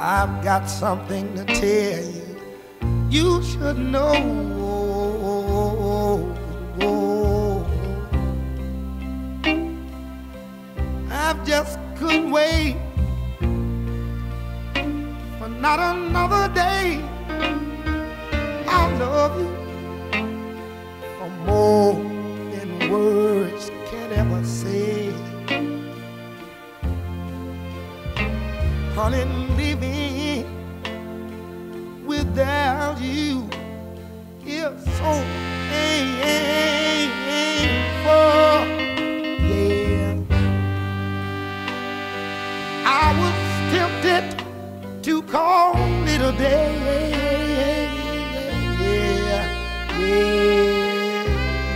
I've got something to tell you. You should know. I just couldn't wait for not another day. I love you for more than words can ever say. Honey, living without you is so painful. Yeah, I was tempted to call it a day. Yeah.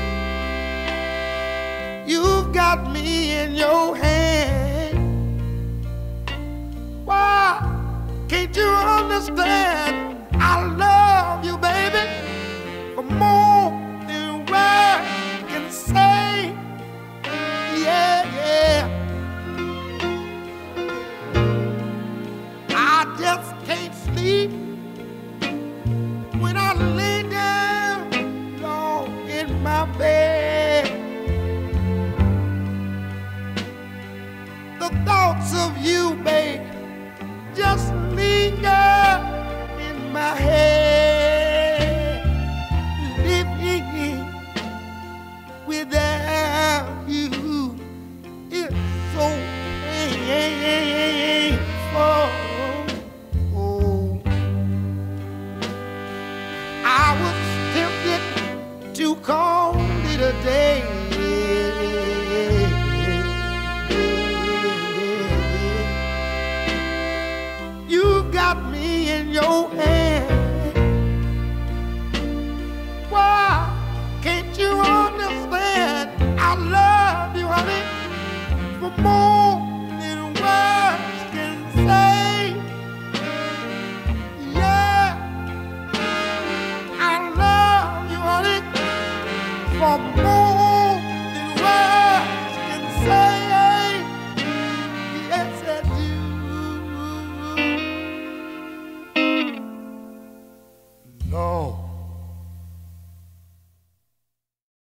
You've got me in your hand. Why can't you understand? I love you, baby, for more than words can say. Yeah, yeah. I just can't sleep when I lay down long in my bed. The thoughts of you, babe, just linger in my head. Living without you is so painful. Oh, I was tempted to call it a day. You got me in your hand. Why can't you understand? I love you, honey, for more